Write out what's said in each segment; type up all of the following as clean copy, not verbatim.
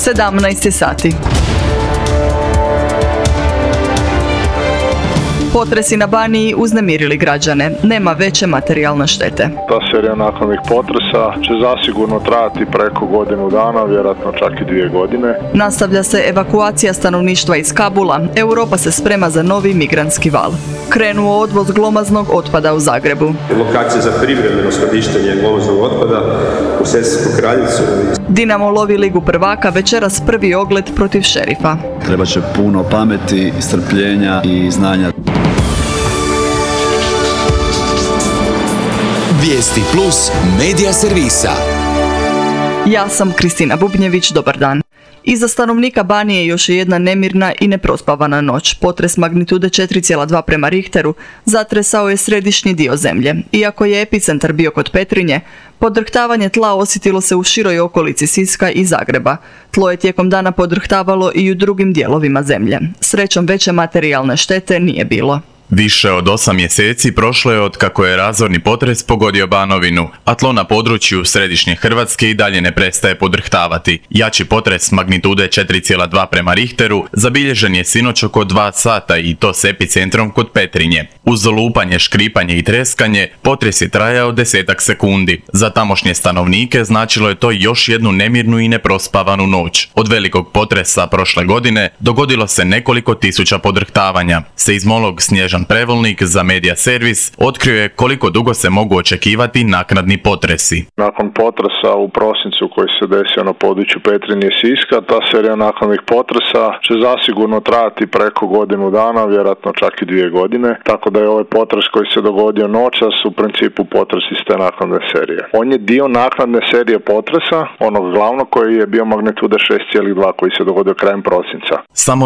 17 sati. Potresi na Baniji uznemirili građane. Nema veće materijalne štete. Ta serija naknadnih potresa će zasigurno trajati preko godinu dana, vjerojatno čak i 2 godine. Nastavlja se evakuacija stanovništva iz Kabula. Europa se sprema za novi migrantski val. Krenuo odvoz glomaznog otpada u Zagrebu. Lokacija za privremeno skladištenje glomaznog otpada u Sesvetskoj Kraljici. Dinamo lovi Ligu prvaka, večeras prvi ogled protiv Šerifa. Treba će puno pameti, strpljenja i znanja. Vijesti plus medija servisa. Ja sam Kristina Bubnjević, dobar dan. Iza stanovnika Banije još je jedna nemirna i neprospavana noć. Potres magnitude 4,2 prema Richteru zatresao je središnji dio zemlje. Iako je epicentar bio kod Petrinje, podrhtavanje tla osjetilo se u široj okolici Siska i Zagreba. Tlo je tijekom dana podrhtavalo i u drugim dijelovima zemlje. Srećom veće materijalne štete nije bilo. Više od 8 mjeseci prošlo je od kako je razorni potres pogodio Banovinu, a tlo na području središnje Hrvatske i dalje ne prestaje podrhtavati. Jači potres magnitude 4,2 prema Richteru zabilježen je sinoć oko 2 sata i to s epicentrom kod Petrinje. Uz lupanje, škripanje i treskanje, potres je trajao 10-ak sekundi. Za tamošnje stanovnike značilo je to još jednu nemirnu i neprospavanu noć. Od velikog potresa prošle godine dogodilo se nekoliko tisuća podrhtavanja. Seizmolog Snježan Prevolnik za Medija Servis otkrio je koliko dugo se mogu očekivati naknadni potresi. Nakon potresa u prosincu koji se desio na području Petrinje i Siska, ta serija naknadnih potresa će zasigurno trajati preko godinu dana, vjerojatno čak i 2 godine, tako da je ovaj potres koji se dogodio noćas u principu potres iz te naknadne serije. On je dio naknadne serije potresa, onog glavnog koji je bio magnitude 6,2 koji se dogodio krajem prosinca. Samo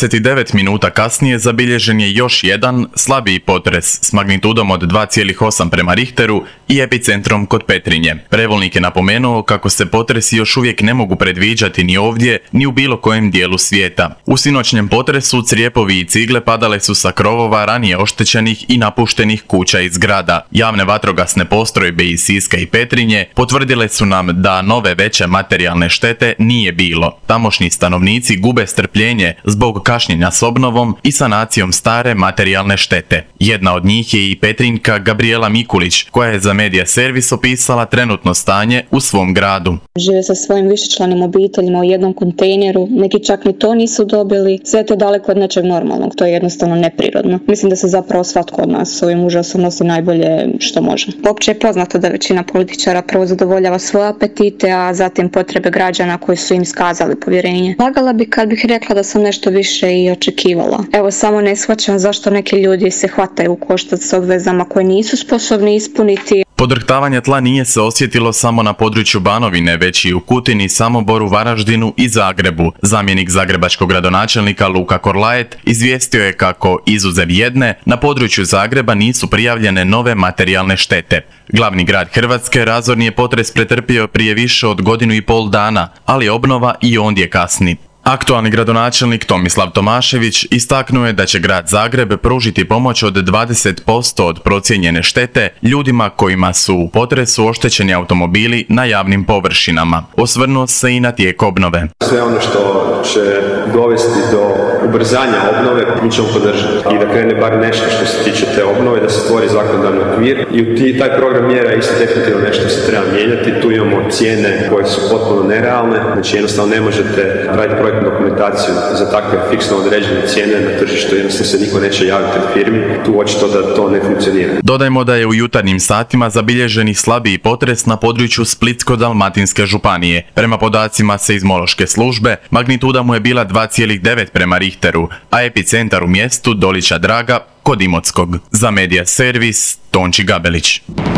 29 minuta kasnije zabilježen je još jedan slabiji potres s magnitudom od 2,8 prema Richteru i epicentrom kod Petrinje. Prevolnik je napomenuo kako se potresi još uvijek ne mogu predviđati ni ovdje, ni u bilo kojem dijelu svijeta. U sinoćnjem potresu crijepovi i cigle padale su sa krovova ranije oštećenih i napuštenih kuća i zgrada. Javne vatrogasne postrojbe iz Siska i Petrinje potvrdile su nam da nove veće materijalne štete nije bilo. Tamošnji stanovnici gube strpljenje zbog kašnjenja s obnovom i sanacijom stare materijalne štete. Jedna od njih je i Petrinjka Gabriela Mikulić, koja je za Medija Servis opisala trenutno stanje u svom gradu. Žive sa svojim višečlanim obiteljima u jednom kontejneru, neki čak ni to nisu dobili, sve to daleko od nečeg normalnog, to je jednostavno neprirodno. Mislim da se zapravo svatko od nas s ovim užasom nosi najbolje što može. Opće je poznato da većina političara prvo zadovoljava svoje apetite, a zatim potrebe građana koji su im iskazali povjerenje. Lagala bi kad bih rekla da sam nešto više i očekivala. Evo, samo ne shvaćam zašto neki ljudi se hvataju u koštac s obvezama koje nisu sposobni ispuniti. Podrhtavanje tla nije se osjetilo samo na području Banovine, već i u Kutini, Samoboru, Varaždinu i Zagrebu. Zamjenik zagrebačkog gradonačelnika Luka Korlajet izvijestio je kako, izuzev jedne, na području Zagreba nisu prijavljene nove materijalne štete. Glavni grad Hrvatske razorni je potres pretrpio prije više od 1,5 dana, ali obnova i ondje kasni. Aktualni gradonačelnik Tomislav Tomašević istaknuo je da će grad Zagreb pružiti pomoć od 20% od procijenjene štete ljudima kojima su u potresu oštećeni automobili na javnim površinama. Osvrnuo se i na tijek obnove. Sve ono što će dovesti do ubrzanja obnove mi ćemo podržati i da krene bar nešto što se tiče te obnove, da se stvori zakonodavni okvir i taj program mjera je isto definitivno nešto se treba mijenjati. Tu imamo cijene koje su potpuno nerealne, znači jednostavno ne možete raditi projektnu dokumentaciju za takve fiksno određene cijene na tržištu, jednostavno se niko neće javiti od firmi, tu očito da to ne funkcionira. Dodajmo da je u jutarnjim satima zabilježeni slabiji potres na području Splitsko-dalmatinske županije. Prema podacima seizmološke službe, magnituda mu je bila 2,9 prema Richteru, a epicentar u mjestu Dolića Draga kod Imotskog. Za Medija Servis, Tonči Gabelić.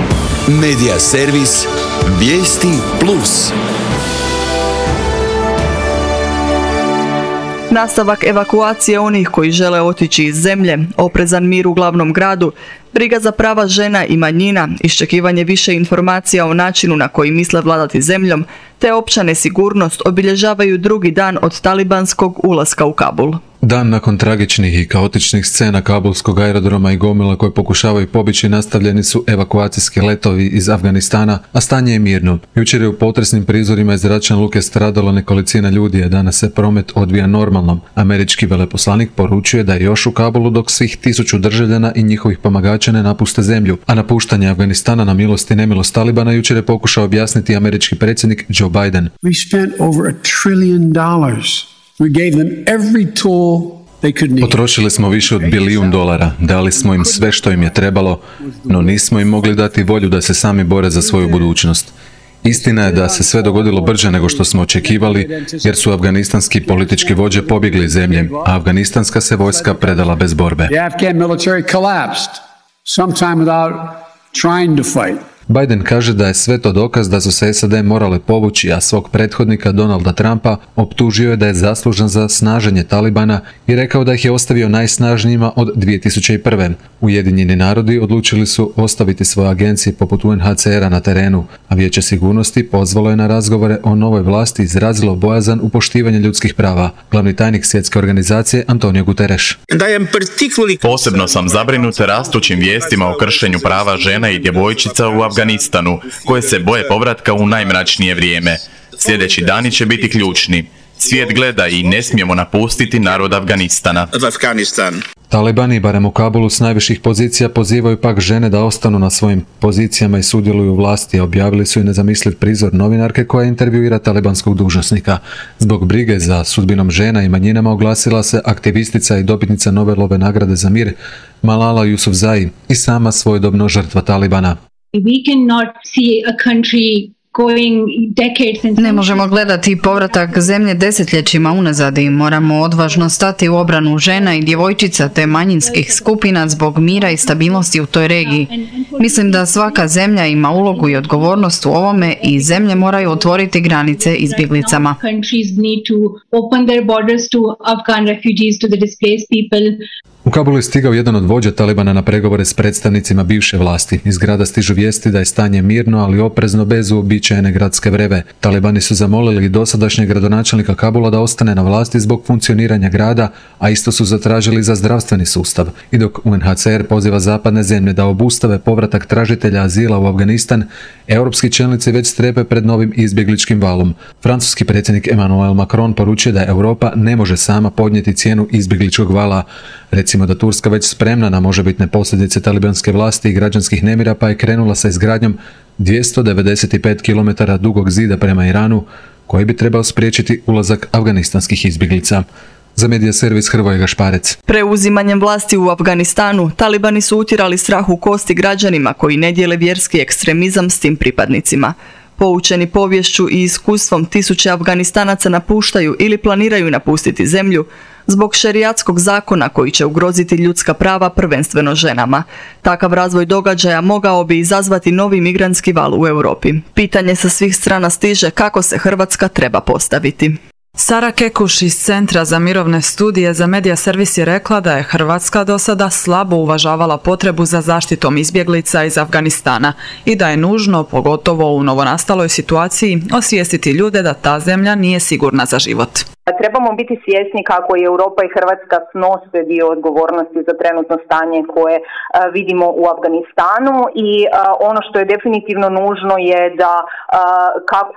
Medija Servis, Vijesti plus. Nastavak evakuacije onih koji žele otići iz zemlje, oprezan mir u glavnom gradu, briga za prava žena i manjina, iščekivanje više informacija o načinu na koji misle vladati zemljom, te opća nesigurnost obilježavaju drugi dan od talibanskog ulaska u Kabul. Dan nakon tragičnih i kaotičnih scena kabulskog aerodroma i gomila koje pokušavaju pobjeći nastavljeni su evakuacijski letovi iz Afganistana, a stanje je mirno. Jučer je u potresnim prizorima iz zračne luke stradalo nekolicina ljudi, a danas se promet odvija normalno. Američki veleposlanik poručuje da je još u Kabulu dok svih 1000 državljana i njihovih pomagača ne napuste zemlju. A napuštanje Afganistana na milost i nemilost Talibana jučer je pokušao objasniti američki predsjednik Joe Biden. We spent over $1 trillion. We gave them every tool they could need. Potrošili smo više od $1 bilijun, dali smo im sve što im je trebalo, no nismo im mogli dati volju da se sami bore za svoju budućnost. Istina je da se sve dogodilo brže nego što smo očekivali, jer su afganistanski politički vođe pobjegli iz zemlje, a afganistanska se vojska predala bez borbe. The Afghan military collapsed sometime without trying to fight. Biden kaže da je sve to dokaz da su se SAD morale povući, a svog prethodnika Donalda Trumpa optužio je da je zaslužan za snaženje Talibana i rekao da ih je ostavio najsnažnijima od 2001. Ujedinjeni narodi odlučili su ostaviti svoje agencije poput UNHCR-a na terenu, a Vijeće sigurnosti pozvalo je na razgovore o novoj vlasti i izrazilo bojazan u poštivanje ljudskih prava. Glavni tajnik svjetske organizacije Antonio Guterres. Posebno sam zabrinut rastućim vijestima o kršenju prava žena i djevojčica u Afganistanu, koje se boje povratka u najmračnije vrijeme. Sljedeći dani će biti ključni. Svijet gleda i ne smijemo napustiti narod Afganistana. Talibani, barem u Kabulu, s najviših pozicija pozivaju pak žene da ostanu na svojim pozicijama i sudjeluju u vlasti, a objavili su i nezamisliv prizor novinarke koja intervjuira talibanskog dužnosnika. Zbog brige za sudbinom žena i manjinama oglasila se aktivistica i dobitnica Nobelove nagrade za mir Malala Yousafzai i sama svojedobno žrtva Talibana. Ne možemo gledati povratak zemlje desetljećima unazad i moramo odvažno stati u obranu žena i djevojčica te manjinskih skupina zbog mira i stabilnosti u toj regiji. Mislim da svaka zemlja ima ulogu i odgovornost u ovome i zemlje moraju otvoriti granice izbjeglicama. U Kabulu je stigao jedan od vođa Talibana na pregovore s predstavnicima bivše vlasti. Iz grada stižu vijesti da je stanje mirno, ali oprezno bez uobičajene gradske vreve. Talibani su zamolili dosadašnjeg gradonačelnika Kabula da ostane na vlasti zbog funkcioniranja grada, a isto su zatražili za zdravstveni sustav. I dok UNHCR poziva zapadne zemlje da obustave povratak tražitelja azila u Afganistan, europski čelnici već strepe pred novim izbjegličkim valom. Francuski predsjednik Emmanuel Macron poručuje da Europa ne može sama podnijeti cijenu izbjegličkog vala. Recimo da Turska već spremna na možebitne posljedice talibanske vlasti i građanskih nemira, pa je krenula sa izgradnjom 295 km dugog zida prema Iranu, koji bi trebao spriječiti ulazak afganistanskih izbjeglica. Za Medija servis Hrvoje Gašparec. Preuzimanjem vlasti u Afganistanu, talibani su utjerali strah u kosti građanima koji ne dijele vjerski ekstremizam s tim pripadnicima. Poučeni poviješću i iskustvom, tisuće Afganistanaca napuštaju ili planiraju napustiti zemlju zbog šerijatskog zakona koji će ugroziti ljudska prava, prvenstveno ženama. Takav razvoj događaja mogao bi izazvati novi migrantski val u Europi. Pitanje sa svih strana stiže kako se Hrvatska treba postaviti. Sara Kekuš iz Centra za mirovne studije za Medija servis je rekla da je Hrvatska do sada slabo uvažavala potrebu za zaštitom izbjeglica iz Afganistana i da je nužno, pogotovo u novonastaloj situaciji, osvijestiti ljude da ta zemlja nije sigurna za život. Trebamo biti svjesni kako i Europa i Hrvatska snose dio odgovornosti za trenutno stanje koje vidimo u Afganistanu i ono što je definitivno nužno je da kako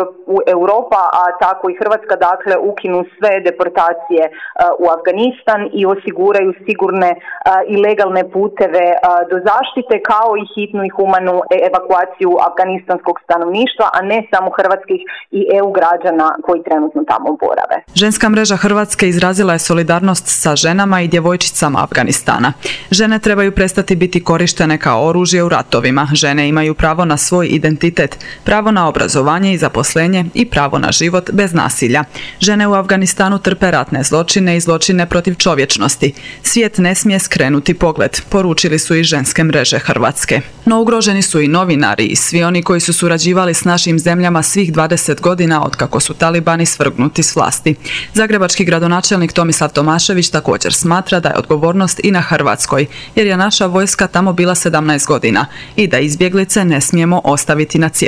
Europa, a tako i Hrvatska dakle ukinu sve deportacije u Afganistan i osiguraju sigurne i legalne puteve do zaštite kao i hitnu i humanu evakuaciju afganistanskog stanovništva, a ne samo hrvatskih i EU građana koji trenutno tamo borave. Ženska mreža Hrvatske izrazila je solidarnost sa ženama i djevojčicama Afganistana. Žene trebaju prestati biti korištene kao oružje u ratovima. Žene imaju pravo na svoj identitet, pravo na obrazovanje i zaposlenje i pravo na život bez nasilja. Žene u Afganistanu trpe ratne zločine i zločine protiv čovječnosti. Svijet ne smije skrenuti pogled, poručili su i ženske mreže Hrvatske. No ugroženi su i novinari i svi oni koji su surađivali s našim zemljama svih 20 godina otkako su talibani svrgnuti s vlasti. Zagrebački gradonačelnik Tomislav Tomašević također smatra da je odgovornost i na Hrvatskoj, jer je naša vojska tamo bila 17 godina i da izbjeglice ne smijemo ostaviti na cjedilu.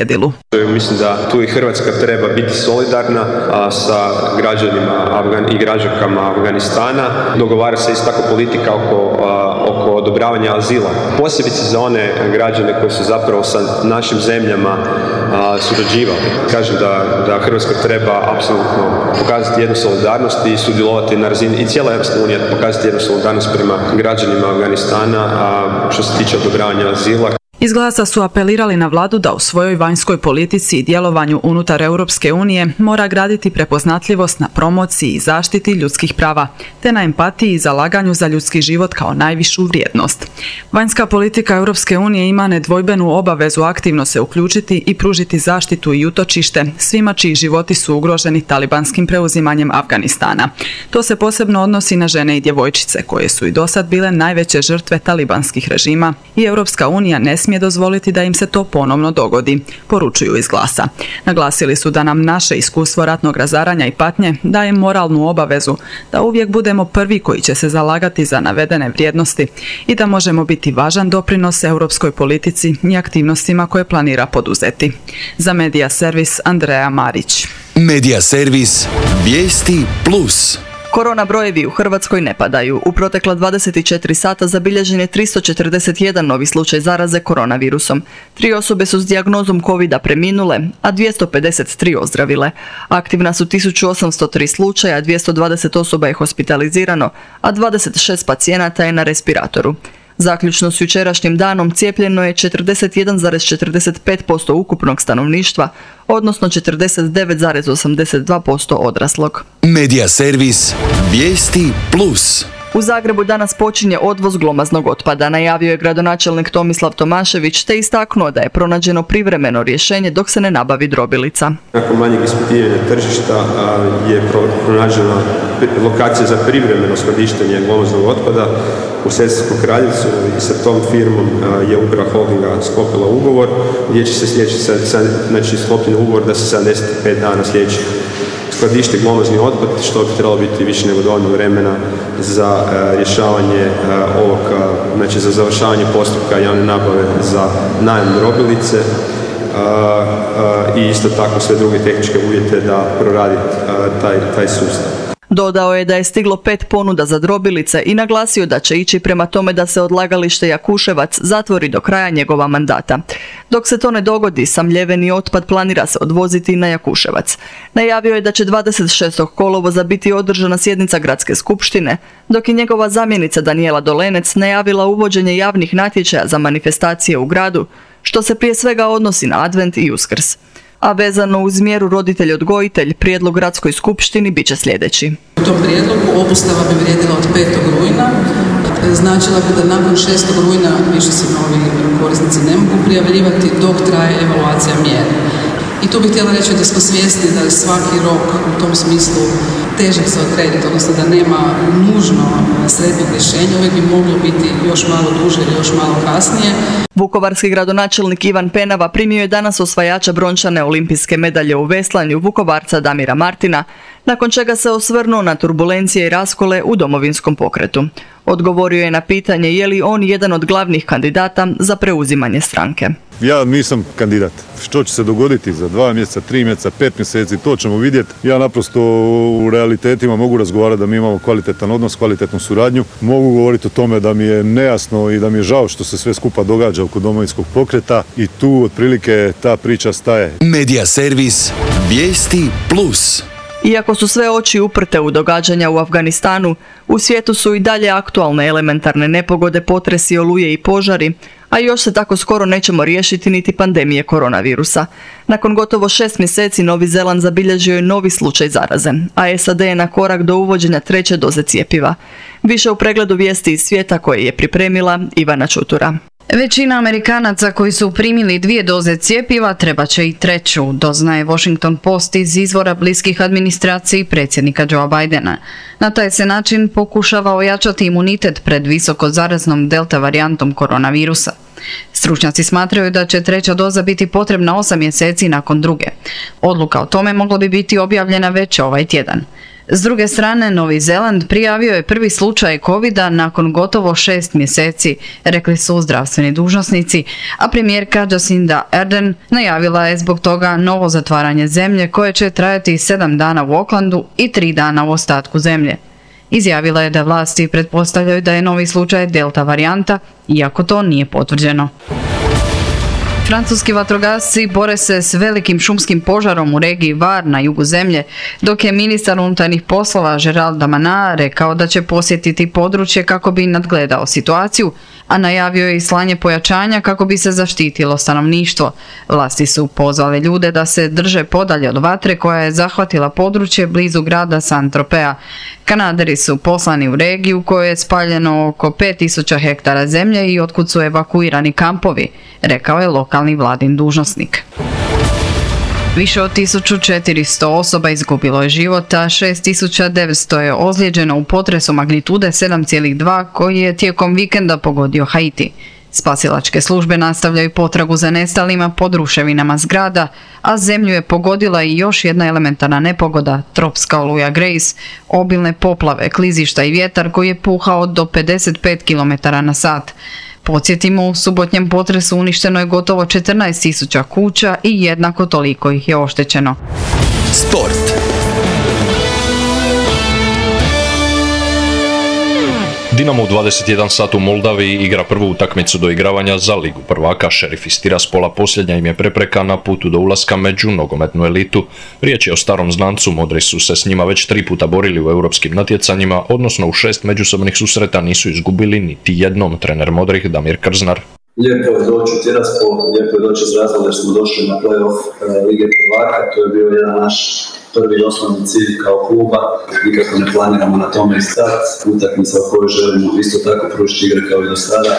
Mislim da tu i Hrvatska treba biti solidarna sa građanima i građankama Afganistana. Dogovara se isto tako politika oko odobravanja azila. Posebice za one građane koji su zapravo sa našim zemljama surađivali. Kažem da Hrvatska treba apsolutno pokazati jednu solidarnost i sudjelovati na razini, i cijela Europska unija pokazati jednu solidarnost prema građanima Afganistana, što se tiče odobravanja azila. Iz Glasa su apelirali na vladu da u svojoj vanjskoj politici i djelovanju unutar Europske unije mora graditi prepoznatljivost na promociji i zaštiti ljudskih prava, te na empatiji i zalaganju za ljudski život kao najvišu vrijednost. Vanjska politika Europske unije ima nedvojbenu obavezu aktivno se uključiti i pružiti zaštitu i utočište svima čiji životi su ugroženi talibanskim preuzimanjem Afganistana. To se posebno odnosi na žene i djevojčice, koje su i dosad bile najveće žrtve talibanskih režima i Europska unija ne smije dozvoliti da im se to ponovno dogodi, poručuju iz Glasa. Naglasili su da nam naše iskustvo ratnog razaranja i patnje daje moralnu obavezu da uvijek budemo prvi koji će se zalagati za navedene vrijednosti i da možemo biti važan doprinos europskoj politici i aktivnostima koje planira poduzeti. Za Medija servis Andreja Marić. Medija servis Vijesti Plus. Korona brojevi u Hrvatskoj ne padaju. U protekla 24 sata zabilježen je 341 novi slučaj zaraze koronavirusom. 3 osobe su s dijagnozom covida preminule, a 253 ozdravile. Aktivna su 1803 slučaja, 220 osoba je hospitalizirano, a 26 pacijenata je na respiratoru. Zaključno s jučerašnjim danom cijepljeno je 41,45% ukupnog stanovništva, odnosno 49,82% odraslog. Medija servis Vijesti Plus. U Zagrebu danas počinje odvoz glomaznog otpada, najavio je gradonačelnik Tomislav Tomašević, te istaknuo da je pronađeno privremeno rješenje dok se ne nabavi drobilica. Nakon manjeg ispitivanja tržišta je pronađena lokacija za privremeno skladištenje glomaznog otpada u Sesvetskom Kraljevcu i sa tom firmom je uprava holdinga sklopila ugovor gdje će se znači sklopljen ugovor da se 75 dana sljedećih skladište glomazni otpad, što bi trebalo biti više nego dovoljno vremena za rješavanje ovog, znači za završavanje postupka javne nabave za najam drobilice i isto tako sve druge tehničke uvjete da proradi taj sustav. Dodao je da je stiglo 5 ponuda za drobilice i naglasio da će ići prema tome da se odlagalište Jakuševac zatvori do kraja njegova mandata. Dok se to ne dogodi, samljeveni otpad planira se odvoziti na Jakuševac. Najavio je da će 26. kolovoza biti održana sjednica gradske skupštine, dok je njegova zamjenica Danijela Dolenec najavila uvođenje javnih natječaja za manifestacije u gradu, što se prije svega odnosi na Advent i Uskrs. A vezano uz mjeru roditelj-odgojitelj, prijedlog gradskoj skupštini bit će sljedeći. U tom prijedlogu obustava bi vrijedila od 5. rujna. Značila bi da nakon 6. rujna više se novi korisnici ne mogu prijavljivati dok traje evaluacija mjere. I tu bih htjela reći da smo svjesni da je svaki rok u tom smislu težak za odrediti, odnosno da nema nužno sretnog rješenja, uvijek bi moglo biti još malo duže ili još malo kasnije. Vukovarski gradonačelnik Ivan Penava primio je danas osvajača brončane olimpijske medalje u veslanju Vukovarca Damira Martina, nakon čega se osvrnuo na turbulencije i raskole u Domovinskom pokretu. Odgovorio je na pitanje je li on jedan od glavnih kandidata za preuzimanje stranke. Ja nisam kandidat. Što će se dogoditi za 2 mjeseca, 3 mjeseca, 5 mjeseci, to ćemo vidjeti. Ja naprosto u realitetima mogu razgovarati da mi imamo kvalitetan odnos, kvalitetnu suradnju. Mogu govoriti o tome da mi je nejasno i da mi je žao što se sve skupa događa oko Domovinskog pokreta i tu otprilike ta priča staje. Medija servis Vijesti Plus. Iako su sve oči uprte u događanja u Afganistanu, u svijetu su i dalje aktualne elementarne nepogode, potresi, oluje i požari, a još se tako skoro nećemo riješiti niti pandemije koronavirusa. Nakon gotovo 6 mjeseci Novi Zeland zabilježio je novi slučaj zaraze, a SAD je na korak do uvođenja 3. doze cjepiva. Više u pregledu vijesti iz svijeta koje je pripremila Ivana Čutura. Većina Amerikanaca koji su primili 2 doze cjepiva treba će i 3, doznaje Washington Post iz izvora bliskih administraciji predsjednika Joea Bidena. Na taj se način pokušava ojačati imunitet pred visoko zaraznom delta varijantom koronavirusa. Stručnjaci smatraju da će 3. doza biti potrebna 8 mjeseci nakon druge. Odluka o tome mogla bi biti objavljena već ovaj tjedan. S druge strane, Novi Zeland prijavio je prvi slučaj COVID-a nakon gotovo 6 mjeseci, rekli su zdravstveni dužnosnici, a premijerka Jacinda Ardern najavila je zbog toga novo zatvaranje zemlje koje će trajati 7 dana u Aucklandu i 3 dana u ostatku zemlje. Izjavila je da vlasti pretpostavljaju da je novi slučaj delta varijanta, iako to nije potvrđeno. Francuski vatrogasci bore se s velikim šumskim požarom u regiji Var na jugu zemlje, dok je ministar unutarnjih poslova Gerald Damanin rekao da će posjetiti područje kako bi nadgledao situaciju, a najavio je i slanje pojačanja kako bi se zaštitilo stanovništvo. Vlasti su pozvale ljude da se drže podalje od vatre koja je zahvatila područje blizu grada Saint-Tropeza. Kanaderi su poslani u regiju kojoj je spaljeno oko 5000 hektara zemlje i otkud su evakuirani kampovi, rekao je lokalni vladin dužnosnik. Više od 1400 osoba izgubilo je život, a 6900 je ozlijeđeno u potresu magnitude 7,2 koji je tijekom vikenda pogodio Haiti. Spasilačke službe nastavljaju potragu za nestalima pod ruševinama zgrada, a zemlju je pogodila i još jedna elementarna nepogoda, tropska oluja Grace, obilne poplave, klizišta i vjetar koji je puhao do 55 km/h. Podsjetimo, u subotnjem potresu uništeno je gotovo 14.000 kuća i jednako toliko ih je oštećeno. Sport. Dinamo u 21 sat u Moldaviji igra prvu utakmicu do igravanja za Ligu prvaka. Šerif iz Tiraspola posljednja im je prepreka na putu do ulaska među nogometnu elitu. Riječ je o starom znancu, Modri su se s njima već 3 puta borili u europskim natjecanjima, odnosno u 6 međusobnih susreta nisu izgubili niti jednom. Trener Modrih Damir Krznar. Lijepo je doći u Tiraspol, lijepo je doći iz razloga jer smo došli na play-off Lige prvaka, to je bio jedan naš prvi i osnovni cilj kao kluba, nikako ne planiramo na tome i start, utakmica u kojoj želimo isto tako pružiti igre kao i do sada,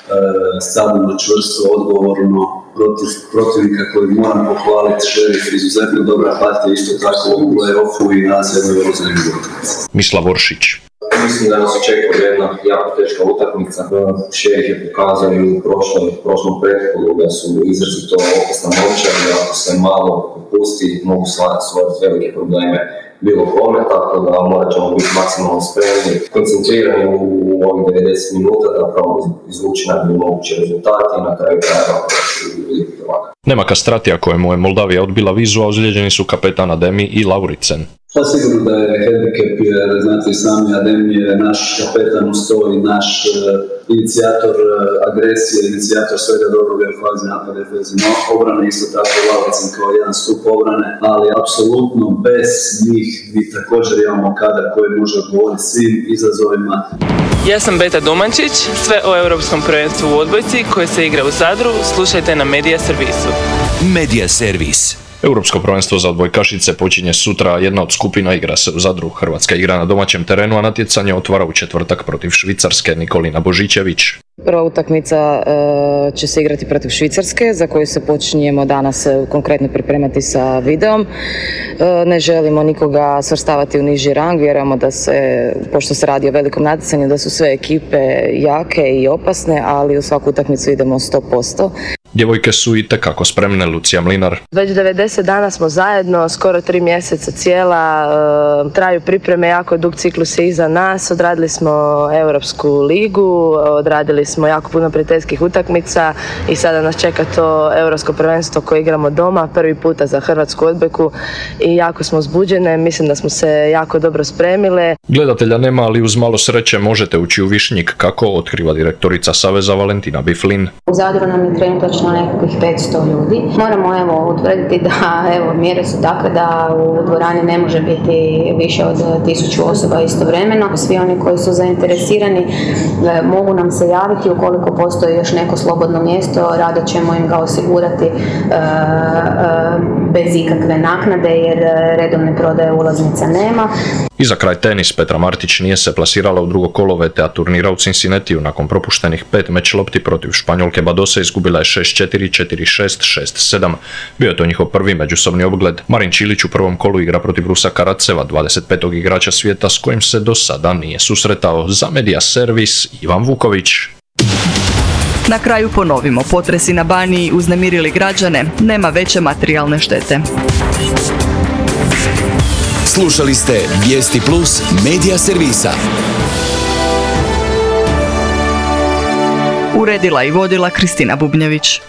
stabilno, čvrsto, odgovorno, protiv protivnika koji moram pohvaliti, Šerif, izuzetno dobra partija, isto tako u play-offu i nas jednoj vrlo zanimljiva utakmica. Mislav Oršić. Mislim da nas očekuje jedna jako teška utakmica. Šerif je pokazao i u prošlom prethodu da su izrazito opasna momčad, da ako se malo pusti mogu stvoriti velike probleme bilo kome, tako da morat ćemo biti maksimalno spremni, koncentrirani u ovih 90 minuta da pravo izvući najbolji mogući rezultati i na kraju krajeva vidjeti ovako. Nema Kastratija kojemu je Moldavija odbila vizu, a ozlijeđeni su kapetan Ademi i Lauricen. Pa sigurno da je handicap, jer znate i sami Ademi je naš kapetan u stoji, naš inicijator agresije, inicijator svega dobroga u fazi napada i fazi obrane, isto tako Lauricen kao jedan stup obrane, ali apsolutno bez njih mi također imamo kadar koji može odgovoriti svim izazovima. Ja sam Beta Domančić, sve o Europskom prvenstvu u odbojci koje se igra u Zadru slušajte na Medija Servisu. Medija Servis. Europsko prvenstvo za odbojkašice počinje sutra, jedna od skupina igra se u Zadru. Hrvatska igra na domaćem terenu, a natjecanje otvara u četvrtak protiv Švicarske. Nikolina Božićević. Prva utakmica će se igrati protiv Švicarske, za koju se počinjemo danas konkretno pripremati sa videom. Ne želimo nikoga svrstavati u niži rang, vjerujemo da se, pošto se radi o velikom natjecanju, da su sve ekipe jake i opasne, ali u svaku utakmicu idemo 100%. Djevojke su i tekako spremne, Lucija Mlinar. Već 90 dana smo zajedno, skoro 3 mjeseca cijela, traju pripreme, jako dug ciklus je iza nas, odradili smo Europsku ligu, odradili smo jako puno prijateljskih utakmica i sada nas čeka to Europsko prvenstvo koje igramo doma, prvi puta za hrvatsku odbojku i jako smo uzbuđene, mislim da smo se jako dobro spremile. Gledatelja nema, ali uz malo sreće možete ući u Višnjik, kako otkriva direktorica Saveza Valentina Biflin. U Zadru nam je trenutačno nekakvih 500 ljudi. Moramo utvrditi da mjere su takve da u dvorani ne može biti više od 1000 osoba istovremeno. Svi oni koji su zainteresirani mogu nam se javiti ukoliko postoji još neko slobodno mjesto, rado ćemo im ga osigurati bez ikakve naknade jer redovne prodaje ulaznica nema. I za kraj tenis, Petra Martić nije se plasirala u drugo kolo VTA turnira u Cincinnatiju. Nakon propuštenih 5 meč lopti protiv Španjolke Badose izgubila je 6-4, 4-6, 6-7. Bio je to njihov prvi međusobni obgled. Marin Čilić u prvom kolu igra protiv Rusa Karaceva, 25. igrača svijeta s kojim se do sada nije susretao. Za Medija Servis, Ivan Vuković. Na kraju ponovimo, potresi na Baniji uznemirili građane, nema veće materijalne štete. Slušali ste Vijesti Plus medija servisa. Uredila i vodila Kristina Bubnjević.